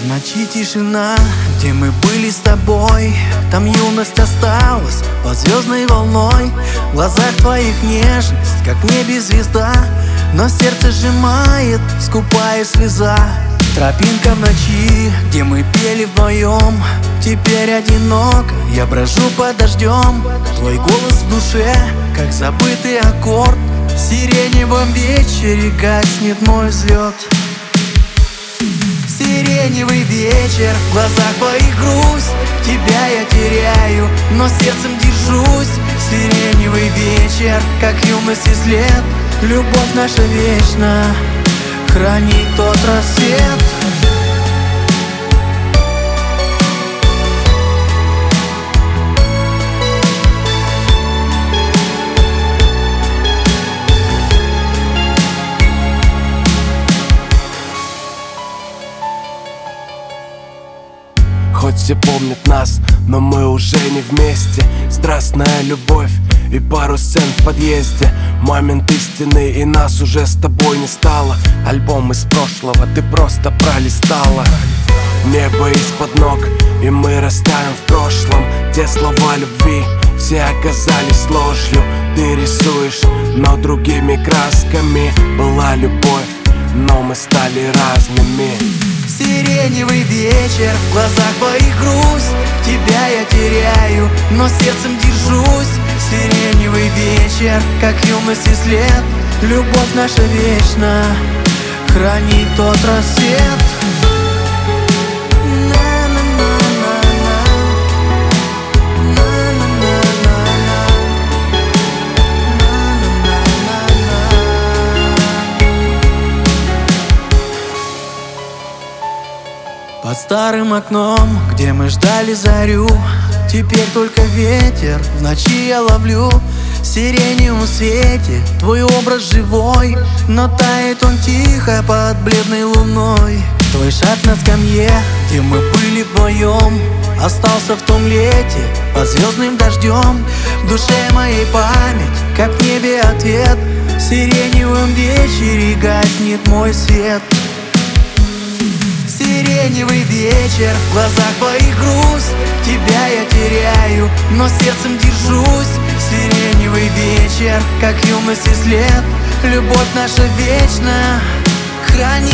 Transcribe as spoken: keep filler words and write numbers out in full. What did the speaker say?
В ночи тишина, где мы были с тобой. Там юность осталась под звездной волной. В глазах твоих нежность, как в небе звезда, но сердце сжимает скупая слеза. Тропинка в ночи, где мы пели вдвоем. Теперь одиноко я брожу под дождем. Твой голос в душе, как забытый аккорд. В сиреневом вечере гаснет мой взлет. Сиреневый вечер, в глазах твоих грусть. Тебя я теряю, но сердцем держусь. Сиреневый вечер, как юность и след. Любовь наша вечна, хранит тот рассвет. Хоть все помнят нас, но мы уже не вместе. Страстная любовь и пару сцен в подъезде. Момент истины, и нас уже с тобой не стало. Альбом из прошлого ты просто пролистала. Небо из-под ног, и мы растаем в прошлом. Те слова любви все оказались ложью. Ты рисуешь, но другими красками. Была любовь, но мы стали разными. Сиреневый вечер, в глазах твоих грусть. Тебя я теряю, но сердцем держусь. Сиреневый вечер, как юность и след. Любовь наша вечна, хранит тот рассвет. Под старым окном, где мы ждали зарю, теперь только ветер в ночи я ловлю. В сиреневом свете твой образ живой, но тает он тихо под бледной луной. Твой шаг на скамье, где мы были вдвоем, остался в том лете под звездным дождем. В душе моей память, как в небе ответ. В сиреневом вечере гаснет мой свет. Сиреневый вечер, в глазах твоих грусть. Тебя я теряю, но сердцем держусь. Сиреневый вечер, как юность и след. Любовь наша вечна, храни